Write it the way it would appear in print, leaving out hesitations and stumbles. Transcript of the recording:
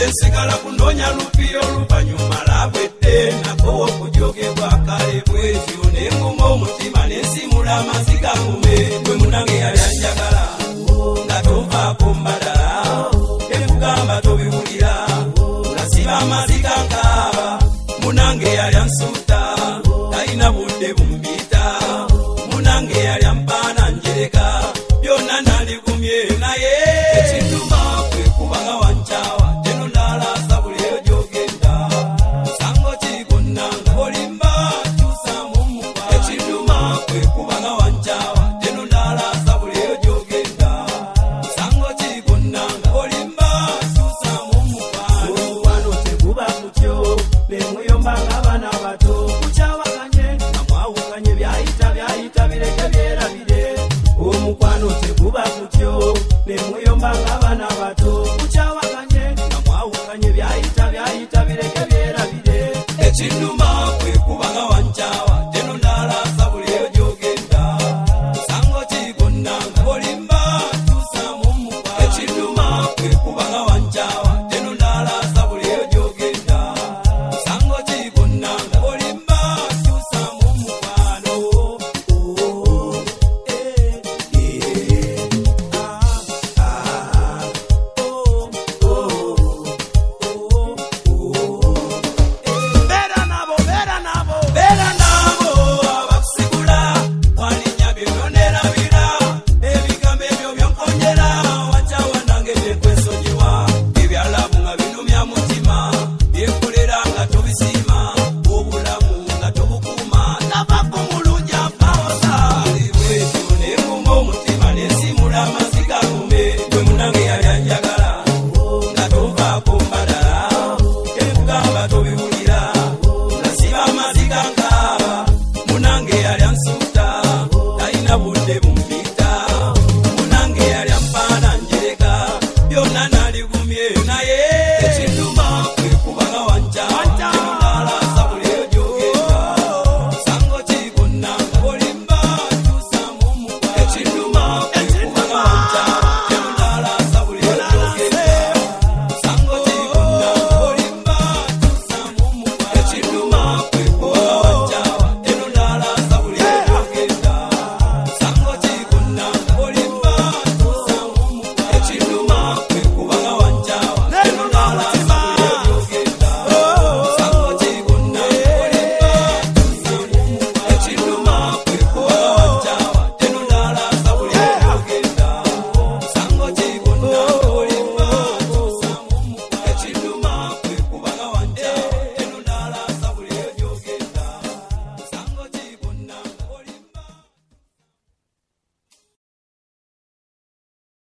nsigala kunonya lupi oluvanyuma labwedde nakowa okujogebwa kale bwetyo nenguma omutima nensimula amaziga ngume gwe munange yali anjagala nga tonvaako mbadala ekugamba tobiwulira nasiba amaziga nkaaba munange yali ansuuta talina budde bumbita munange yali ampaana njereka byonna nandigumye naye ekinduma kwe kubanga wancawa teno ndalaasa buli eyo gyogenda musango kikunnanga olimba kyusa mumuka ekinduma kwe kubanga wancawa teno ndalaasa buli eyo gyogenda musango kikunnanga olimba kyusa mumuka wano tekuba kutyo nemuyombanga abana bato kukyawakanye namwawukanye byayita bireke byerabire omukwano tekuba kutyo nemuyombanga abana bato kukyawakanye namwawukanye byayita bireke byerabire ekinduma